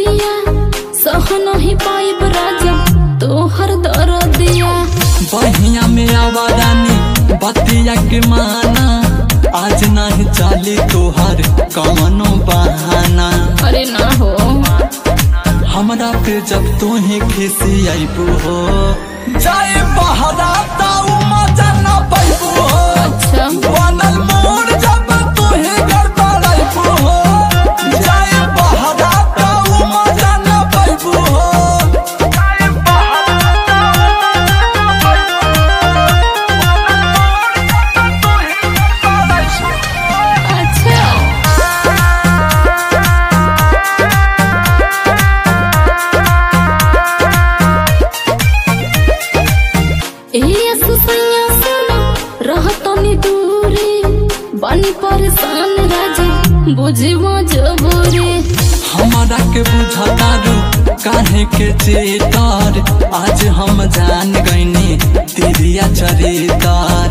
पिया सह नहीं पाइब राजा तोहर दर्दिया। बहिया में आवारानी बतिया के माना आज नहीं चली तोहर कवनो बहाना। अरे ना हो हमरा पे जब तू ही खिसी आईबू हो जाए बहरा ताऊ मजा न पाइबू हो। अच्छा बनल मोर जब तू ही गड़बड़ाइबू हो जाए बहरा ताऊ मजा न पाइबू हो। बनी परेशान राजा बुझी मजबूरी। हमारा के बुझता रू काहे के चेतार आज हम जान गईनी तिरिया चरितार।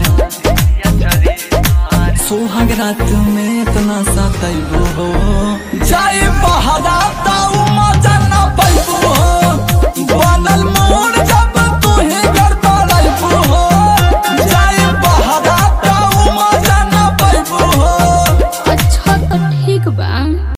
सुहाग रात में इतना सताइबो हो जाए बहरा ताऊ मजा